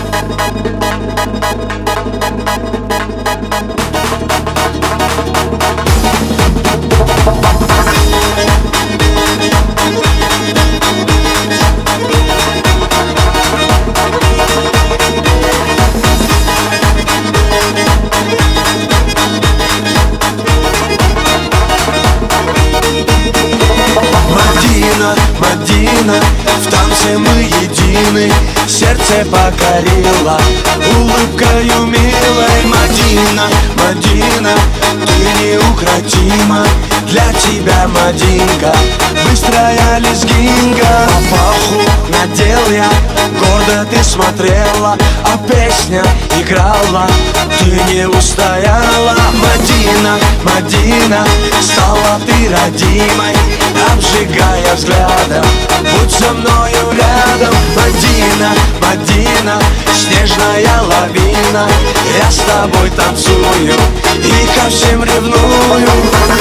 Мадина, в танце мы едины, сердце покорила улыбкою милой. Мадина, Мадина, ты неукротима, для тебя, Мадинка, быстрая лезгинка. Папаху надел я, гордо ты смотрела, а песня играла, ты не устояла. Мадина, Мадина, стала ты родимой, обжигая взглядом, будь со мною рядом. Мадина, Мадина, снежная лавина, я с тобой танцую и ко всем ревную.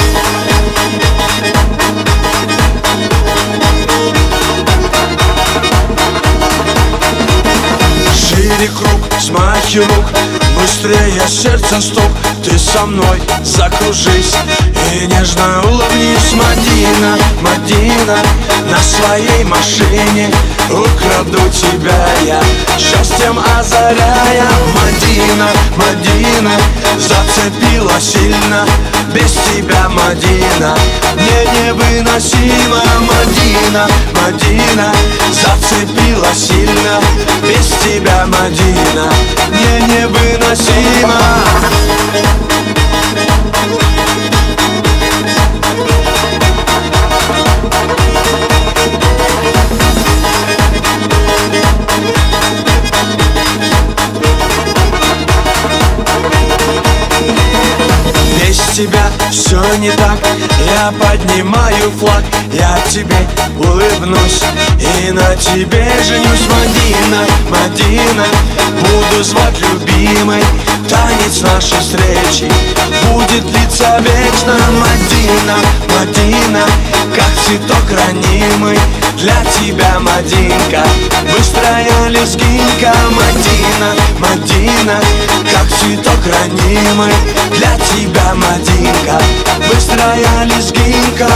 Шире круг, смахи рук, быстрее сердце стук, ты со мной закружись и нежно улыбнись. Мадина, Мадина, на своей машине украду тебя я, счастьем озаряя. Мадина, Мадина, зацепила сильно, без тебя, Мадина, мне невыносимо. Мадина, Мадина, зацепила сильно, без тебя, Мадина, мне невыносимо. Без тебя все не так, я поднимаю флаг, я тебе улыбнусь и на тебе женюсь. Мадина, Мадина, буду звать любимой, танец нашей встречи будет длиться вечно. Мадина, Мадина, как цветок ранимый, для тебя, Мадинка, быстрая лезгинка. Мадина, Мадина, как цветок ранимый, для тебя, Мадинка, быстрая лезгинка.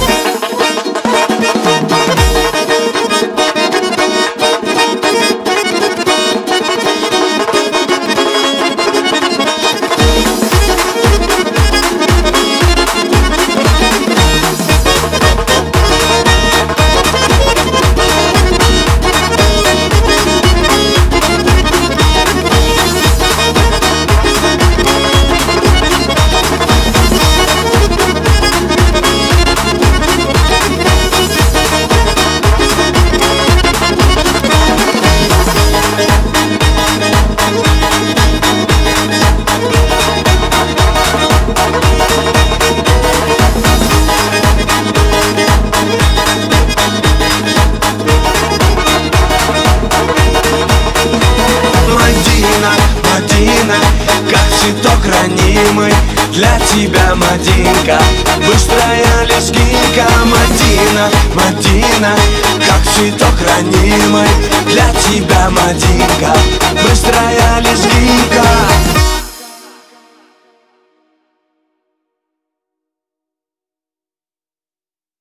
Мадина, как цветок ранимый, для тебя, Мадинка, быстрая лезгинка. Мадина, Мадина, как цветок ранимый, для тебя, Мадинка, быстрая лезгинка.